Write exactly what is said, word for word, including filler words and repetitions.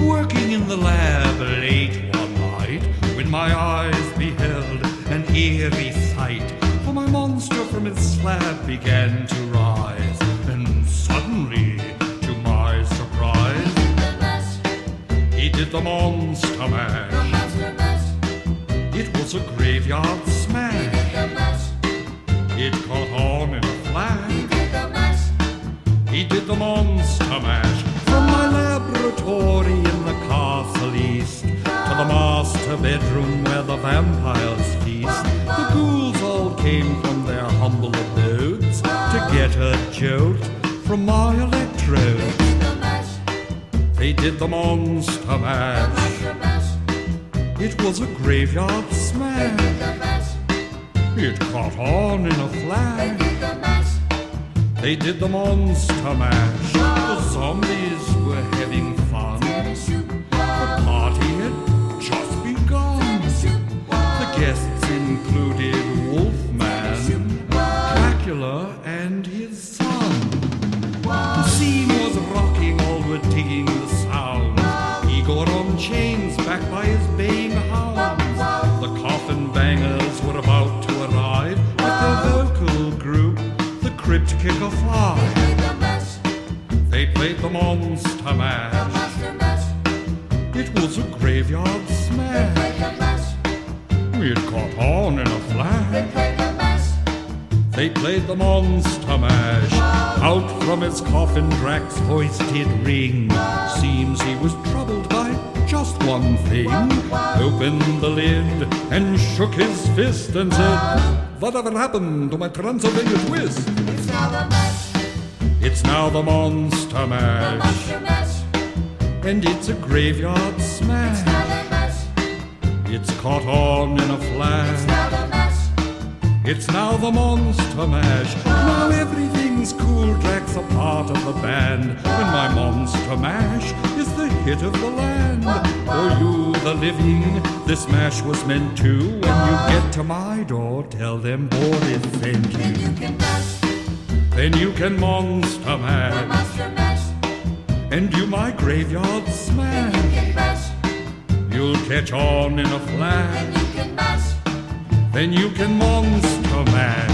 working in the lab late one night, when my eyes beheld an eerie sight. For my monster from its slab began to rise, and suddenly, to my surprise, he did the monster mash. It was a graveyard smash. It caught on in a flash. He did the monster mash. From my laboratory in the castle east to the master bedroom where the vampires feast, the ghouls all came from their humble abodes to get a jolt from my electrodes. They did the monster mash. It was a graveyard smash. It caught on in a flash. They did the monster mash. The zombies were having fun. The party had just begun. The guests included Wolfman, Dracula, and his son. The scene was rocking, all were digging the sound. Igor on chains, backed by his baying hounds. The coffin bangers were about to arrive with their vocal group, the Crypt Kicker Five. They played the monster mash. It was a graveyard smash. It caught on in a flash. They played the monster mash. Out from his coffin Drac's voice did ring. Seems he was troubled by just one thing. Opened the lid and shook his fist and said, "Whatever happened to my Transylvania twist?" It's now the mash. It's now the monster mash. The monster mash. And it's a graveyard smash. It's now the mash. It's caught on in a flash. It's now the mash. It's now the monster mash. Now everything's cool. Drac's a part of the band, and my monster mash is the hit of the land. For you, the living, this mash was meant to. When you get to my door, tell them Boris sent Then you. you can mash. Then you can monster The mash, monster mash. and do my graveyard Then smash. you can mash. You'll catch on in a Then flash. you can mash. Then you can monster mash.